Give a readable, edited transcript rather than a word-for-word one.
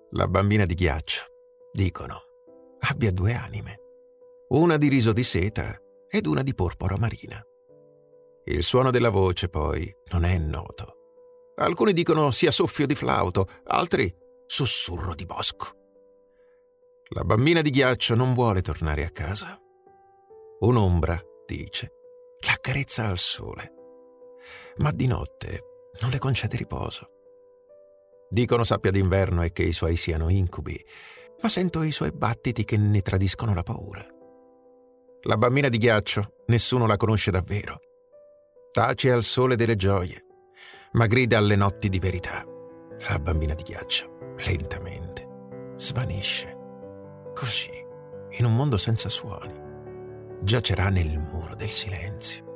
La bambina di ghiaccio, dicono, abbia due anime, una di riso di seta ed una di porpora marina. Il suono della voce, poi, non è noto. Alcuni dicono sia soffio di flauto, altri sussurro di bosco. La bambina di ghiaccio non vuole tornare a casa. Un'ombra, dice, l'accarezza al sole, ma di notte non le concede riposo. Dicono sappia d'inverno e che i suoi siano incubi, ma sento i suoi battiti che ne tradiscono la paura. La bambina di ghiaccio, nessuno la conosce davvero. Tace al sole delle gioie, ma grida alle notti di verità. La bambina di ghiaccio, lentamente, svanisce. Così, in un mondo senza suoni, giacerà nel muro del silenzio.